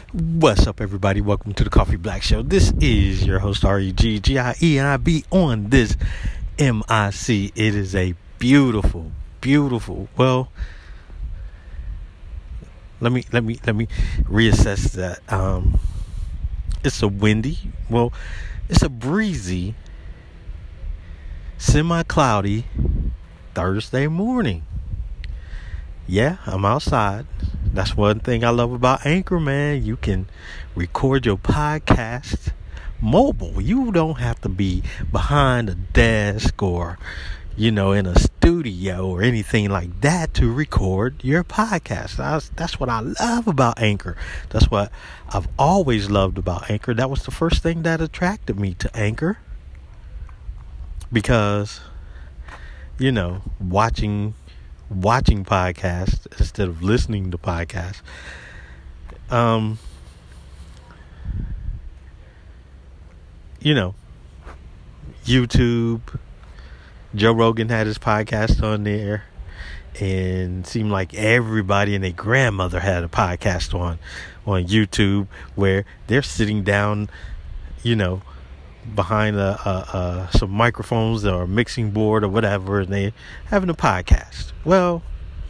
What's up, everybody? Welcome to the Coffee Black Show. This is your host, REGGIE, and I be on this MIC. It is a beautiful, well, let me reassess that. It's a windy, it's a breezy, semi-cloudy Thursday morning. Yeah, I'm outside. That's one thing I love about Anchor, man. You can record your podcast mobile. You don't have to be behind a desk or, in a studio or anything like that to record your podcast. That's what I love about Anchor. That's what I've always loved about Anchor. That was the first thing that attracted me to Anchor. Because, watching podcasts instead of listening to podcasts. YouTube, Joe Rogan had his podcast on there, and seemed like everybody and their grandmother had a podcast on YouTube, where they're sitting down, behind some microphones or a mixing board or whatever, and they having a podcast. Well,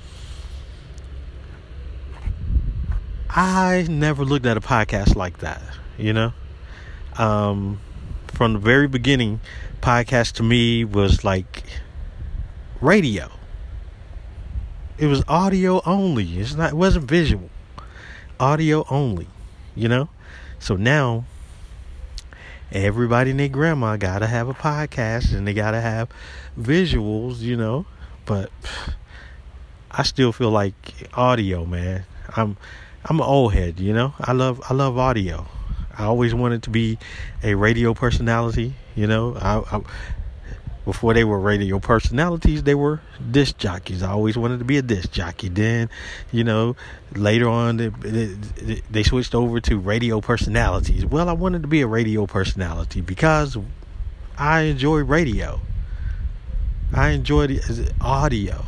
I never looked at a podcast like that. From the very beginning, podcast to me was like radio. It was audio only. It wasn't visual. Audio only. So now everybody and their grandma gotta have a podcast, and they gotta have visuals, but I still feel like audio, man. I'm an old head, I love audio. I always wanted to be a radio personality, I before they were radio personalities, they were disc jockeys. I always wanted to be a disc jockey. Then, later on, they switched over to radio personalities. Well, I wanted to be a radio personality because I enjoy radio. I enjoy the audio.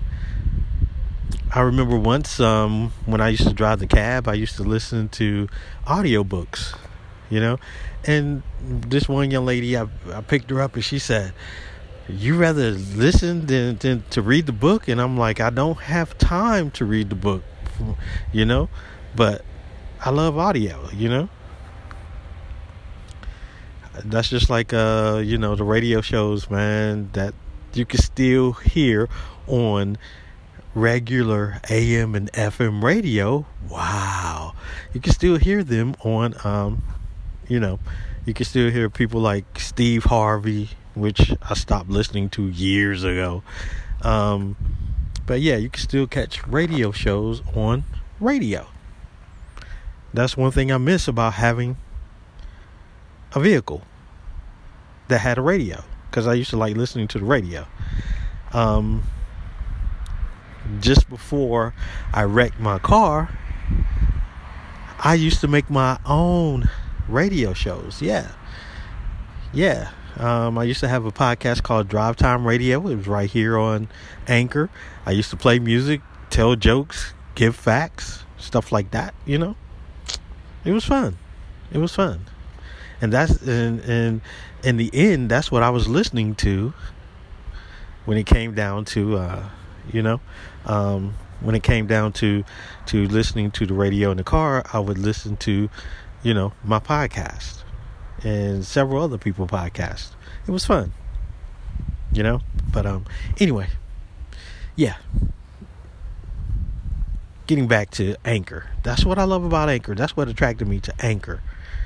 I remember once when I used to drive the cab, I used to listen to audiobooks, and this one young lady, I picked her up and she said, "You rather listen than to read the book?" And I'm like, I don't have time to read the book, but I love audio, That's just like, the radio shows, man, that you can still hear on regular AM and FM radio. Wow. You can still hear them on, you can still hear people like Steve Harvey, which I stopped listening to years ago. But yeah, you can still catch radio shows on radio. That's one thing I miss about having a vehicle that had a radio, because I used to like listening to the radio. Just before I wrecked my car, I used to make my own radio shows. Yeah. I used to have a podcast called Drive Time Radio. It was right here on Anchor. I used to play music, tell jokes, give facts, stuff like that. It was fun. And that's in the end, that's what I was listening to when it came down to when it came down to listening to the radio in the car. I would listen to, my podcast and several other people's podcasts. It was fun, but anyway, yeah. Getting back to Anchor. That's what I love about Anchor. That's what attracted me to Anchor.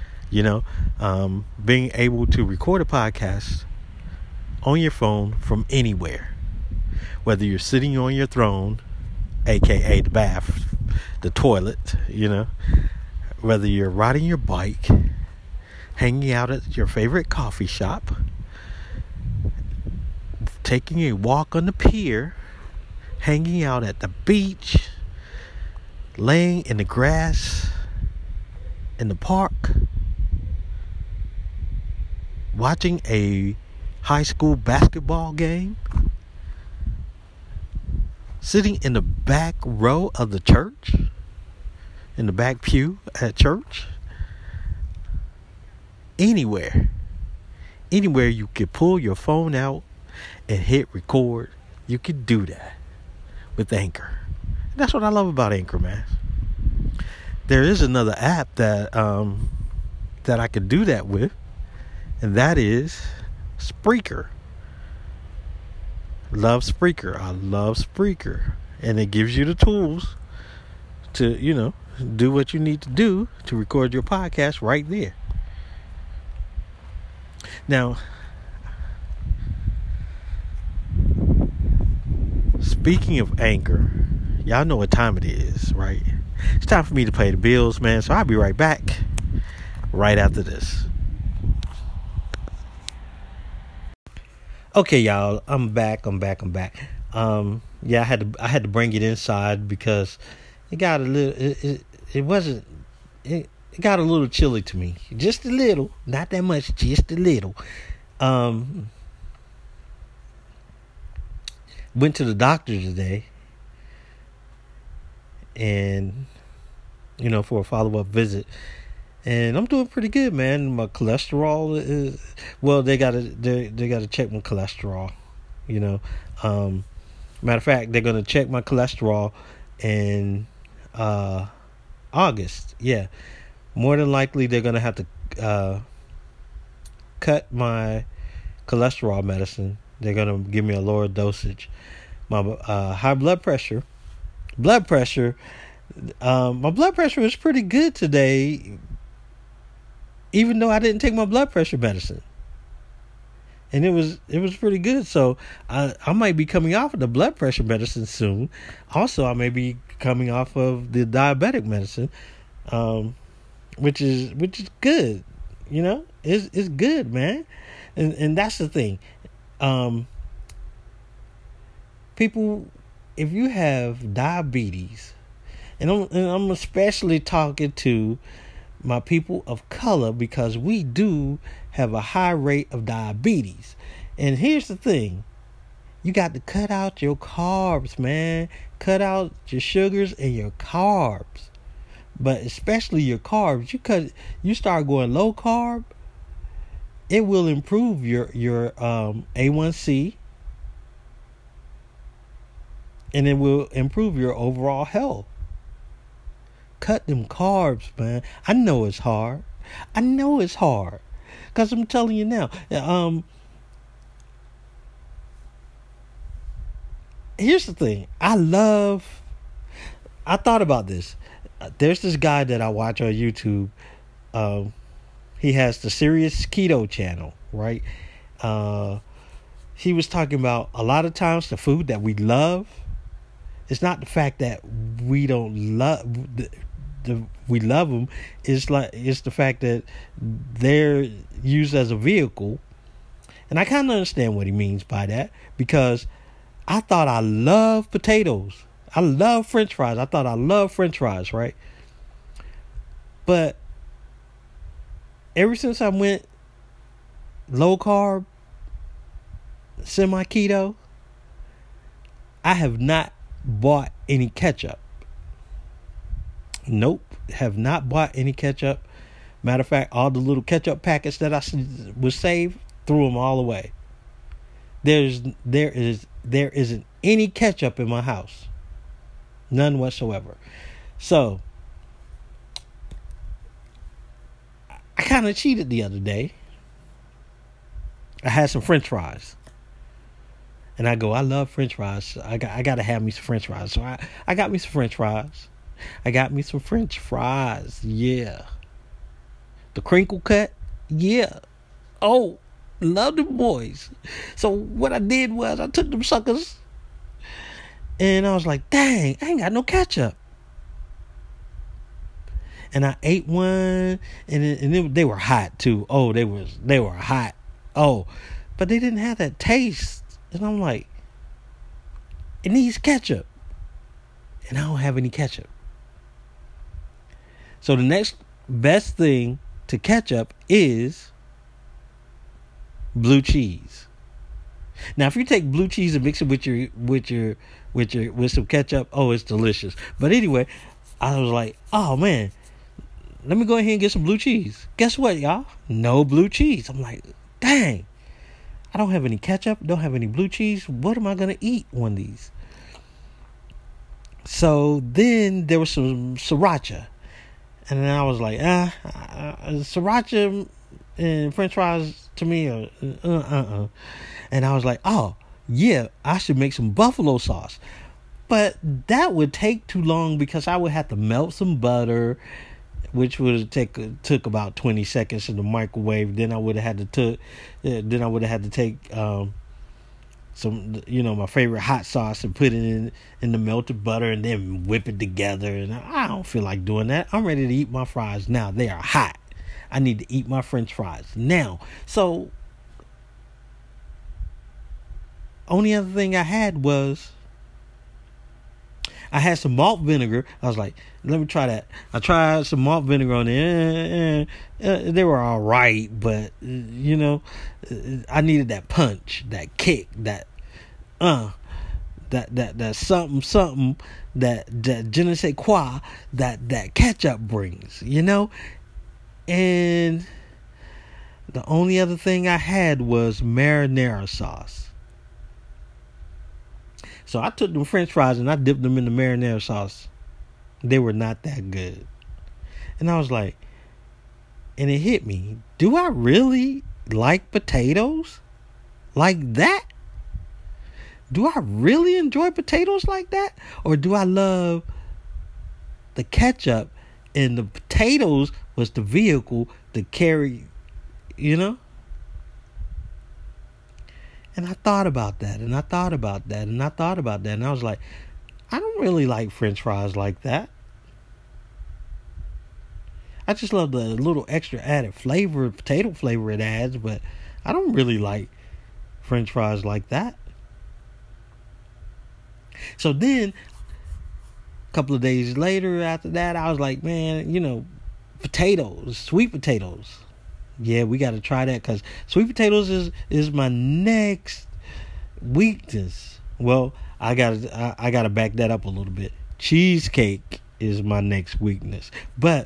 Being able to record a podcast on your phone from anywhere. Whether you're sitting on your throne, aka the bath, the toilet, whether you're riding your bike, hanging out at your favorite coffee shop, taking a walk on the pier, hanging out at the beach, laying in the grass in the park, watching a high school basketball game, sitting in the back row of the church, in the back pew at church. Anywhere you could pull your phone out and hit record, you could do that with Anchor. And that's what I love about Anchor, man. There is another app that I could do that with, and that is Spreaker. Love Spreaker. I love Spreaker. And it gives you the tools to, do what you need to do to record your podcast right there. Now, speaking of Anchor, y'all know what time it is, right? It's time for me to pay the bills, man. So I'll be right back right after this. Okay, y'all, I'm back. Yeah, I had to bring it inside because it got a little. It got a little chilly to me, just a little, not that much, just a little. Went to the doctor today, and for a follow-up visit. And I'm doing pretty good, man. My cholesterol is, well, they gotta check my cholesterol. Matter of fact, they're gonna check my cholesterol in August. Yeah, more than likely they're gonna have to cut my cholesterol medicine. They're gonna give me a lower dosage. My high blood pressure. My blood pressure was pretty good today, even though I didn't take my blood pressure medicine. And it was pretty good. So I might be coming off of the blood pressure medicine soon. Also, I may be coming off of the diabetic medicine, which is good. It's good, man. And that's the thing. People, if you have diabetes, and I'm especially talking to my people of color, because we do have a high rate of diabetes. And here's the thing. You got to cut out your carbs, man. Cut out your sugars and your carbs. But especially your carbs. You start going low carb, it will improve your A1C. And it will improve your overall health. Cut them carbs, man. I know it's hard. Because I'm telling you now. Here's the thing. I thought about this. There's this guy that I watch on YouTube. He has the Serious Keto channel, right? He was talking about a lot of times the food that we love. It's not the fact that we don't love we love them. It's the fact that they're used as a vehicle, and I kind of understand what he means by that, because I thought I loved potatoes. I love French fries. I thought I loved French fries, right? But ever since I went low carb, semi keto, I have not bought any ketchup. Nope, have not bought any ketchup. Matter of fact, all the little ketchup packets that I was saved, threw them all away. There isn't any ketchup in my house, none whatsoever. So I kind of cheated the other day. I had some French fries. And I go, I love French fries. I got to have me some French fries. So I got me some French fries. Yeah. The crinkle cut. Yeah. Oh, love them boys. So what I did was I took them suckers and I was like, dang, I ain't got no ketchup. And I ate one, and they were hot too. Oh, they were hot. Oh, but they didn't have that taste. And I'm like, it needs ketchup. And I don't have any ketchup. So the next best thing to ketchup is blue cheese. Now, if you take blue cheese and mix it with some ketchup, oh, it's delicious. But anyway, I was like, oh man, let me go ahead and get some blue cheese. Guess what, y'all? No blue cheese. I'm like, dang, I don't have any ketchup, don't have any blue cheese. What am I going to eat one of these? So then there was some sriracha. And then I was like, sriracha and french fries to me are And I was like, oh, yeah, I should make some buffalo sauce. But that would take too long because I would have to melt some butter, which would took about 20 seconds in the microwave. Then I would have had to take some, my favorite hot sauce and put it in the melted butter and then whip it together. And I don't feel like doing that. I'm ready to eat my fries now. They are hot. I need to eat my french fries now. So only other thing I had was I had some malt vinegar. I was like, let me try that. I tried some malt vinegar on there. They were all right, but, I needed that punch, that kick, that something that je ne sais quoi that ketchup brings, And the only other thing I had was marinara sauce. So I took them french fries and I dipped them in the marinara sauce. They were not that good. And I was like, and it hit me. Do I really like potatoes like that? Do I really enjoy potatoes like that? Or do I love the ketchup and the potatoes was the vehicle to carry, And I thought about that, and I thought about that, and I thought about that, and I was like, I don't really like french fries like that. I just love the little extra added flavor, potato flavor it adds, but I don't really like french fries like that. So then, a couple of days later after that, I was like, man, potatoes, sweet potatoes. Yeah, we got to try that because sweet potatoes is my next weakness. Well, I gotta back that up a little bit. Cheesecake is my next weakness, but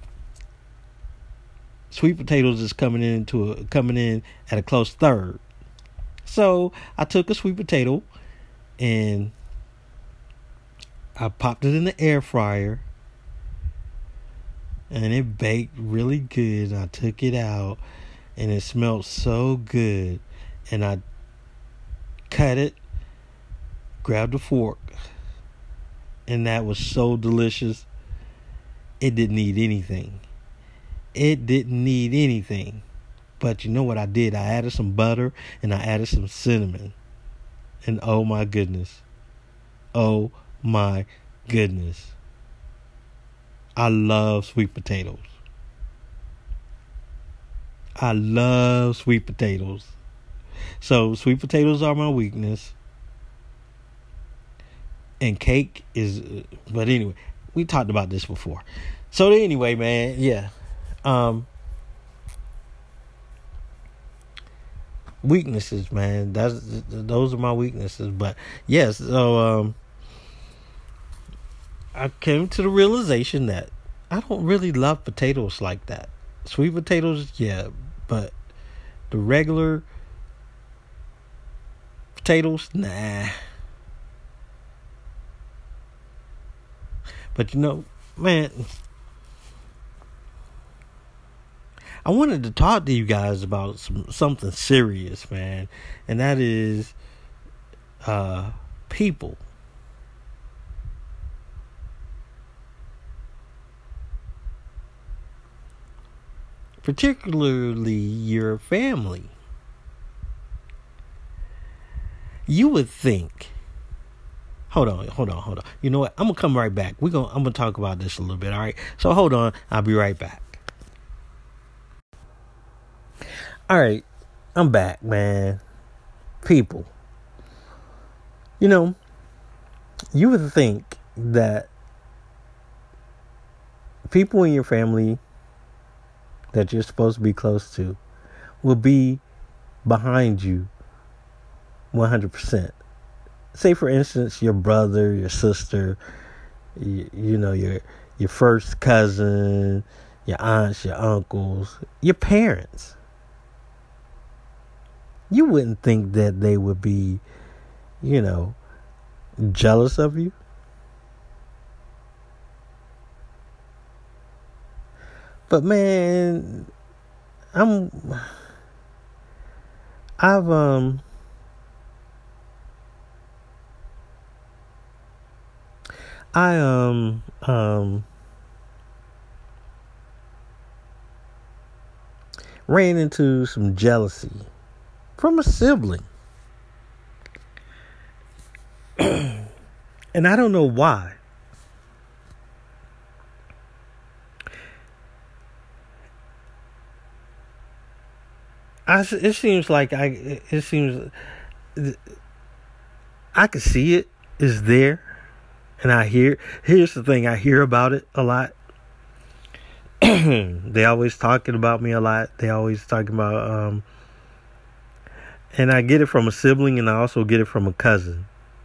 sweet potatoes is coming in at a close third. So I took a sweet potato and I popped it in the air fryer. And it baked really good. I took it out and it smelled so good. And I cut it, grabbed a fork, and that was so delicious. It didn't need anything. But you know what I did? I added some butter and I added some cinnamon. And oh my goodness. I love sweet potatoes. So sweet potatoes are my weakness. And cake is, but anyway, we talked about this before. So anyway, man, yeah. Weaknesses, man. Those are my weaknesses. But yes, so I came to the realization that I don't really love potatoes like that. Sweet potatoes, yeah, but the regular potatoes, nah. But man, I wanted to talk to you guys about something serious, man, and that is people. Particularly your family. You would think. Hold on. You know what? I'm gonna come right back. I'm gonna talk about this a little bit. All right. So hold on. I'll be right back. All right. I'm back, man. People. You would think that people in your family that you're supposed to be close to will be behind you 100%. Say, for instance, your brother, your sister, your your first cousin, your aunts, your uncles, your parents. You wouldn't think that they would be, jealous of you. But man, I ran into some jealousy from a sibling. And I don't know why. It seems I could see it is there, and here's the thing, I hear about it a lot. They always talking about me a lot. They always talking about, and I get it from a sibling, and I also get it from a cousin.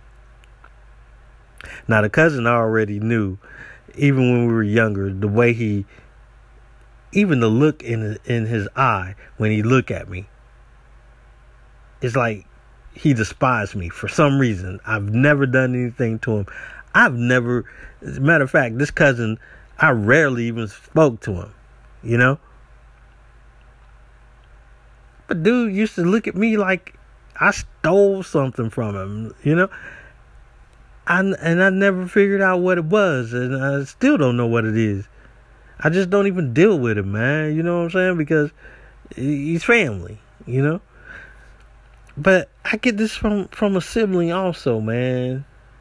Now the cousin I already knew, even when we were younger, the way even the look in his eye when he looked at me, it's like he despised me for some reason. I've never done anything to him. As a matter of fact, this cousin, I rarely even spoke to him, But dude used to look at me like I stole something from him, And I never figured out what it was, and I still don't know what it is. I just don't even deal with him, man. You know what I'm saying? Because he's family, But I get this from a sibling also, man.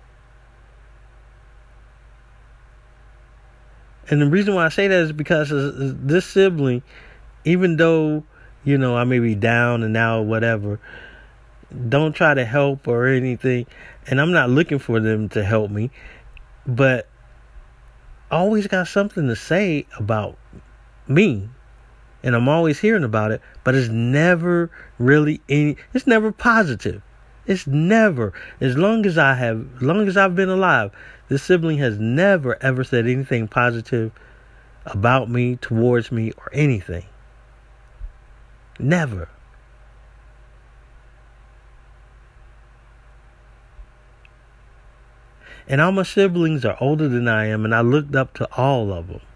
And the reason why I say that is because this sibling, even though, I may be down and out or whatever, don't try to help or anything. And I'm not looking for them to help me, but I always got something to say about me. And I'm always hearing about it, but it's never really it's never positive. It's never, as long as I've been alive, this sibling has never ever said anything positive about me, towards me, or anything. Never. And all my siblings are older than I am, and I looked up to all of them.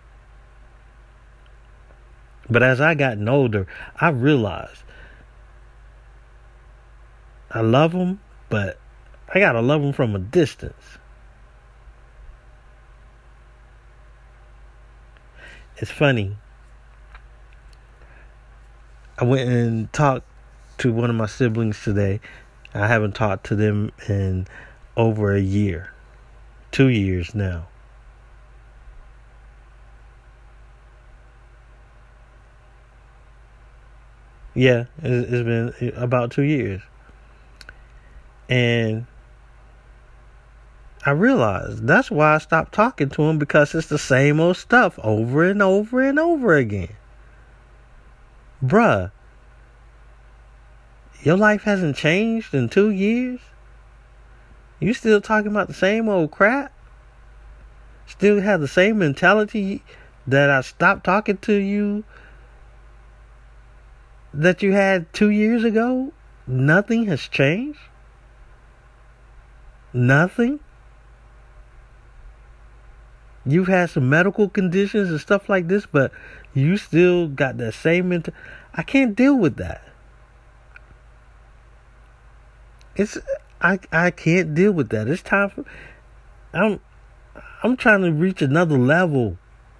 But as I gotten older, I realized I love them, but I gotta love them from a distance. It's funny. I went and talked to one of my siblings today. I haven't talked to them in over a year. 2 years now. Yeah, it's been about 2 years. And I realized that's why I stopped talking to him, because it's the same old stuff over and over and over again. Bruh, your life hasn't changed in 2 years? You still talking about the same old crap? Still have the same mentality that I stopped talking to you that you had 2 years ago? Nothing has changed? Nothing? You've had some medical conditions and stuff like this, but you still got that same mentality. I can't deal with that. I can't deal with that. It's time for I'm trying to reach another level.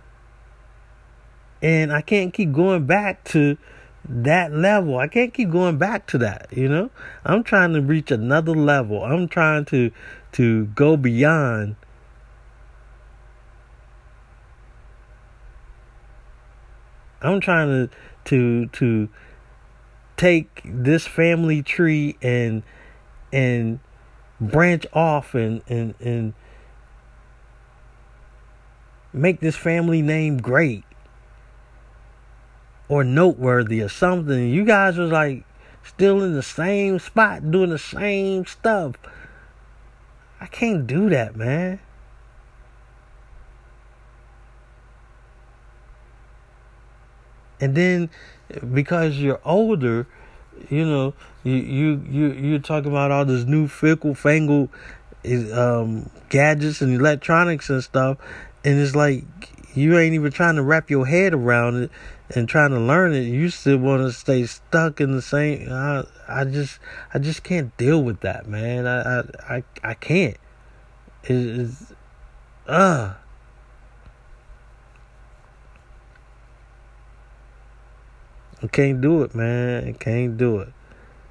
And I can't keep going back to that level. I can't keep going back to that, I'm trying to reach another level. I'm trying to go beyond. I'm trying to take this family tree and branch off and make this family name great or noteworthy or something. You guys was like still in the same spot doing the same stuff. I can't do that, man. And then because you're older, you're talking about all this new fickle fangled gadgets and electronics and stuff, and it's like you ain't even trying to wrap your head around it and trying to learn it. You still want to stay stuck in the same. I just can't deal with that, man. I can't. It's I can't do it, man. I can't do it.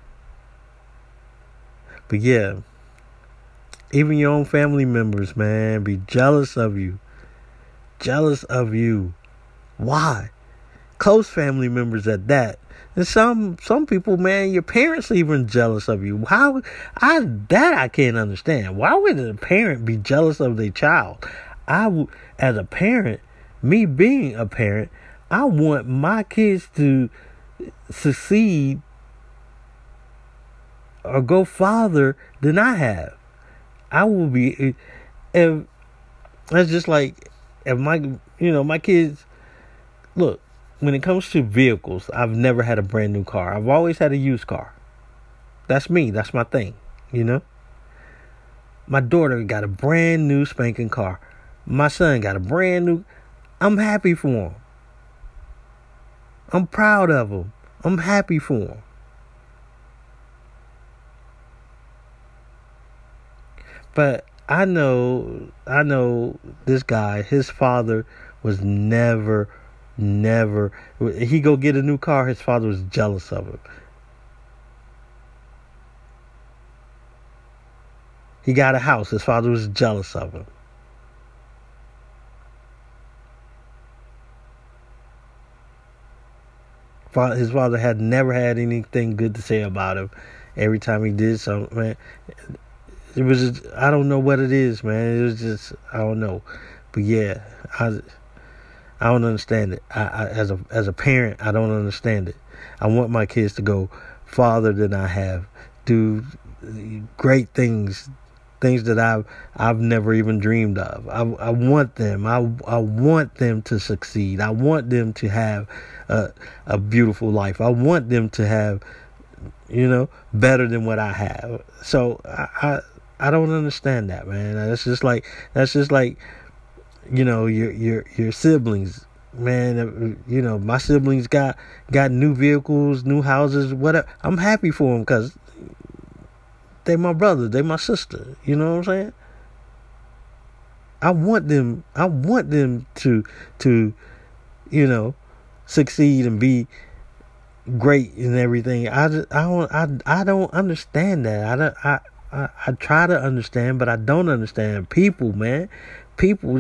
But yeah, even your own family members, man, be jealous of you. Jealous of you. Why? Close family members at that. And some people, man, your parents are even jealous of you. I can't understand. Why would a parent be jealous of their child? As a parent, me being a parent, I want my kids to succeed or go farther than I have. I will be, if that's just like, if my kids, look, when it comes to vehicles, I've never had a brand new car. I've always had a used car. That's me. That's my thing, My daughter got a brand new spanking car. My son got a brand new. I'm happy for him. I'm proud of him. I'm happy for him. But I know this guy, his father was never, he go get a new car, his father was jealous of him. He got a house, his father was jealous of him. His father had never had anything good to say about him. Every time he did something, man, it was just, I don't know what it is, man. It was just, I don't know. But yeah, I don't understand it. As a parent, I don't understand it. I want my kids to go farther than I have, do great things that I've never even dreamed of. I want them. I want them to succeed. I want them to have a beautiful life. I want them to have, better than what I have. So I don't understand that, man. That's just like your siblings, man. My siblings got new vehicles, new houses, whatever. I'm happy for them because they my brother, they my sister. You know what I'm saying? I want them to succeed and be great and everything. I don't understand that. I try to understand, but I don't understand people, man. People,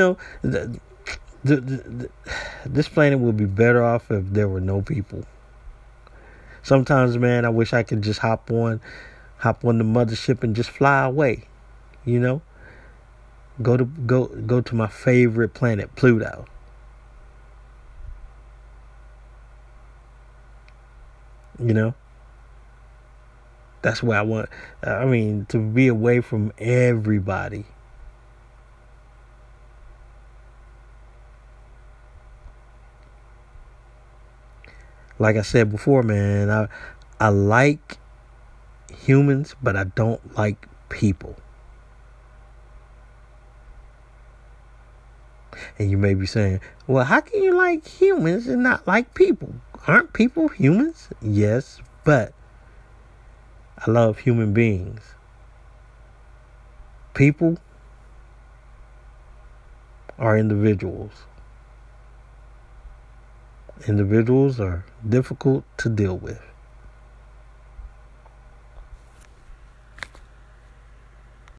this planet would be better off if there were no people. Sometimes, man, I wish I could just hop on the mothership and just fly away. Go to my favorite planet, Pluto. That's where I want. To be away from everybody. Like I said before, man, I like humans, but I don't like people. And you may be saying, well, how can you like humans and not like people? Aren't people humans? Yes, but I love human beings. People are individuals. Individuals are difficult to deal with.